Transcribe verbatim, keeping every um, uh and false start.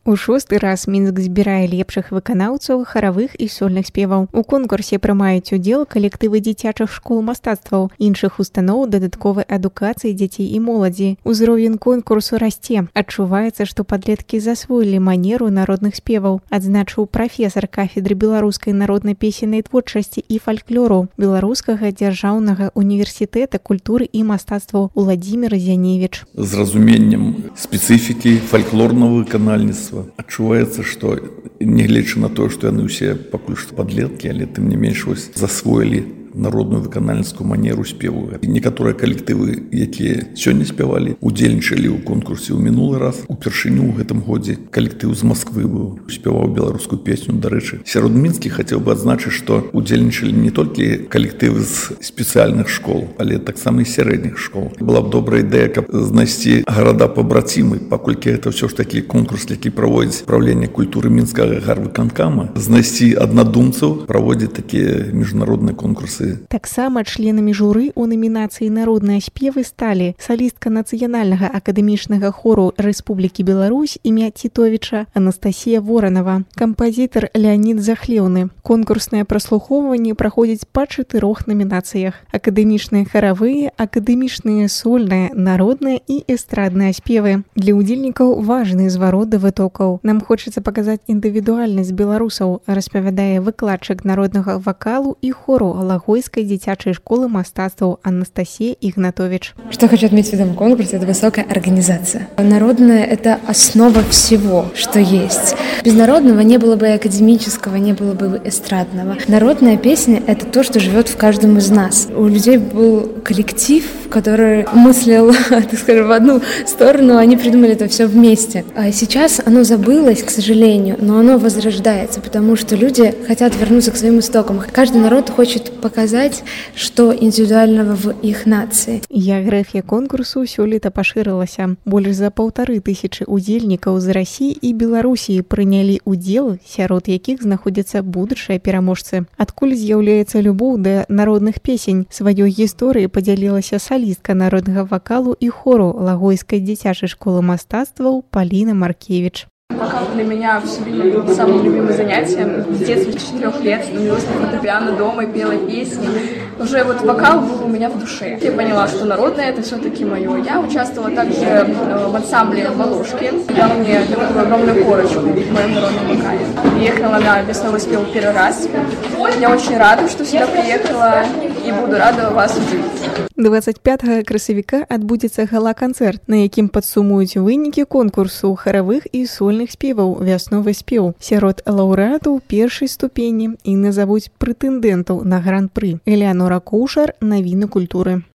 У шосты раз Мінск збірае лепшых выканаўцаў харавых і сольных спеваў. У конкурсе прымаюць удзел калектывы дзіцячых школ мастацтваў, іншых устаноў дадатковай адукацыі дзяцей і моладзі. Узровень конкурсу расце. Адчуваецца, што падлеткі засвоілі манеру народных спеваў, адзначыў прафесар кафедры беларускай народнай песеннай творчасці і фальклору Беларускага дзяржаўнага універсітэта культуры і мастацтваў Уладзімір Зяневіч. З разуменнем спецыфікі фальклорнага выканальніцтва адчуваецца, што нягледзячы на тое, што яны ўсе пакуль што падлеткі, але тым не менш вось засвоілі народную выканальніцкую манеру спеву. І некаторыя калектывы, якія сёння спявалі, удзельнічалі ў конкурсе ў мінулы раз. Упершыню ў гэтым годзе калектыў з Масквы быў, спяваў беларускую песню. Дарэчы, сярод мінскіх хацеў бы адзначыць, што удзельнічалі не толькі калектывы з спецыяльных школ, але таксама і сярэдніх школ. Была б добрая ідэя, каб знайсці гарада-пабрацімы, паколькі гэта ўсё ж такі конкурс, які праводзіць Праўленне культуры мінскага гарвыканкама, знайсці аднадумцаў, праводзіць такія міжнародныя конкурсы. Таксама членамі журы ў намінацыі народныя спевы сталі салістка нацыянальнага акадэмічнага хору Рэспублікі Беларусь імя Тітовіча Анастасія Воранова, кампазітар Леанід Захлеўны. Конкурснае праслухоўванне праходзіць па чатырох намінацыях: акадэмічныя харавыя, акадэмічныя сольныя, народныя і эстрадныя спевы. Для удзельнікаў важны зварот да вытокаў. Нам хочацца паказаць індывідуальнасць беларусаў, распавядае выкладчык народнага вакалу і хору Лагойской дзіцячай школы мастацтваў Анастасия Игнатович. Что хочу отметить в этом конкурсе, это высокая организация. Народная — это основа всего, что есть. Без народного не было бы и академического, не было бы эстрадного. Народная песня — это то, что живет в каждом из нас. У людей был коллектив, который мыслил, так скажем, в одну сторону, они придумали это все вместе. А сейчас оно забылось, к сожалению, но оно возрождается, потому что люди хотят вернуться к своим истокам. Каждый народ хочет показать, что индивидуального в их нации. Геаграфія конкурсу сёлета пашырылася. Больш за паўтары тысячы удзельнікаў з Расіі і Беларусі прынялі удзел, сярод якіх знаходзяцца будучыя пераможцы. Адкуль з'яўляецца любоў да народных песень? Сваёй гісторыяй падзялілася салістка народнага вакалу і хору Лагойскай дзіцячай школы мастацтваў Полина Маркевич. Вокал для меня все время самым любимым занятием. С детства, с четырех лет, становилась на фортепиано дома и пела песни. Уже вот вокал был у меня в душе. Я поняла, что народное — это все-таки мое. Я участвовала также в ансамбле «Волошки». Дала мне такую огромную корочку в моем народном вокале. Приехала на весновой спел первый раз. Я очень рада, что сюда приехала, и буду рада вас увидеть. двадцать пятага красавіка адбудзецца гала-канцэрт, на якім падсумуюць вынікі конкурсу харавых і сольных спеваў «Вясновы спеў» сярод лаўрэатаў першай ступені і назавуць прэтэндэнтаў на гран-пры. Элеанора Коўшар, навіны культуры.